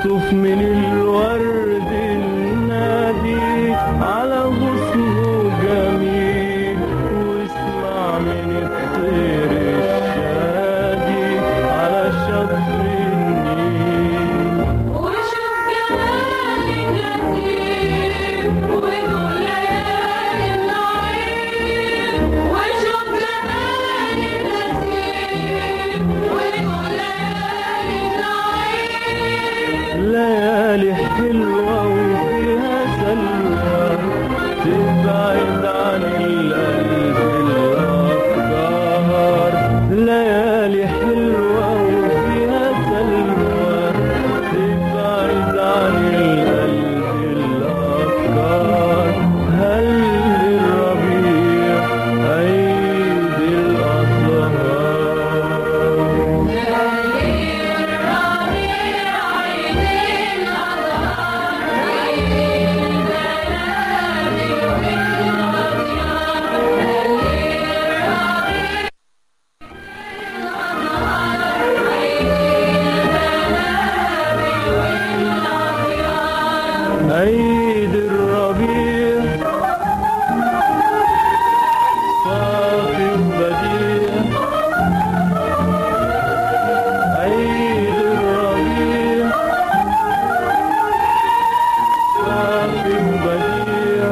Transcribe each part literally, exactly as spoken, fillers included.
يطوف من الورد النادي على غصنه جميل، واسمع من الطير الشادي على شط النيل. وشوف جمال النسيم ودول ليالي النعيم، وشوف جمال النسيم ودول ليالي النعيم. ليالي حلوة وفيها سلوى تبعد عن القلب الأفكار. ليالي حلوة وفيها سلوى تبعد عن القلب الأفكار. هل الربيع عيد الأزهار؟ عيد الربيع صافي وبديع. عيد الربيع صافي وبديع.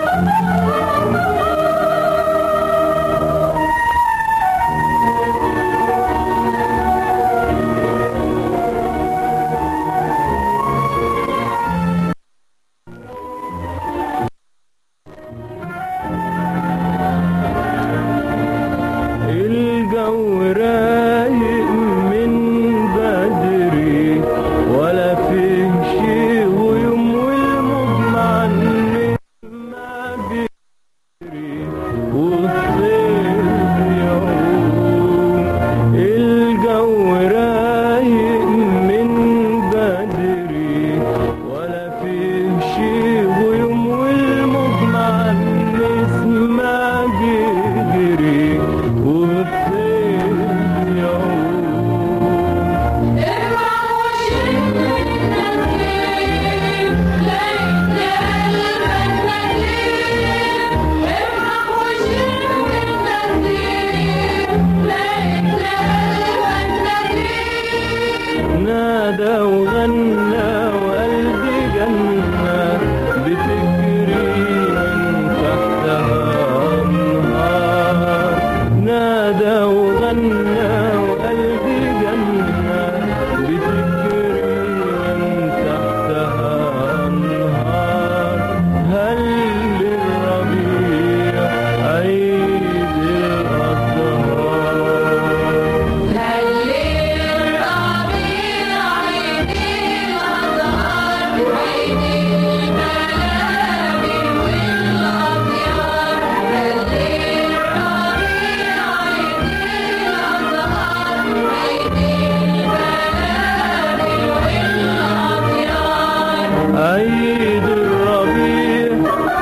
الجو رايق من بدري ولا فيه شي غيوم، والمجمع ما بيجري والصيف يعوم. الجو رايق من بدري ولا فيه شي غيوم، والمجمع ما بيجري والصيف يعوم. ارفعوا شد النسيم ليت قلبك نسيم، ارفعوا شد النسيم ليت قلبك نسيم. نادى وغنى وقلبي جنة بتجري من تحتها أنهار. نادى وغنى وقلبي جنة بتجري من تحتها أنهار. هل للربيع عيد الأزهار؟ هل للربيع عيد الأزهار، عيد البلابل والأطيار. هل للربيع عيد الأزهار، عيد البلابل والأطيار. عيد الربيع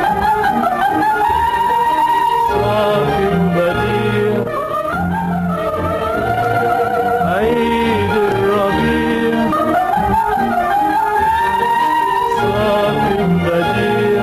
صافي وبديع. عيد الربيع صافي وبديع.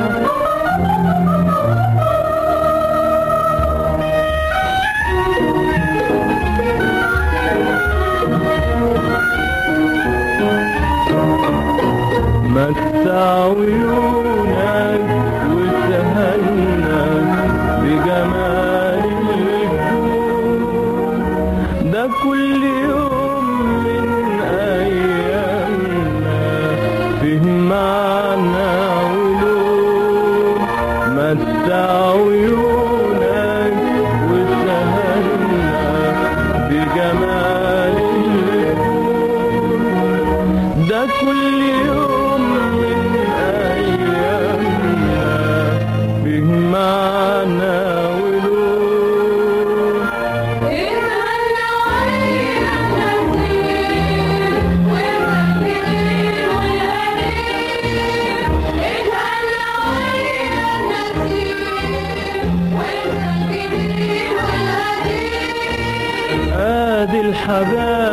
متع عيونك وتهنى بجمال الكون، ده كل يوم من أيامنا فيه معنى ولون. متع عيونك وتهنى بجمال الكون، ده كل يوم من أيامنا فيه معنى ولون. اتهنى وعيد النسيم وانت الجديد والقديم، اتهنى وعيد النسيم وانت الجديد والقديم. ادي الحبايب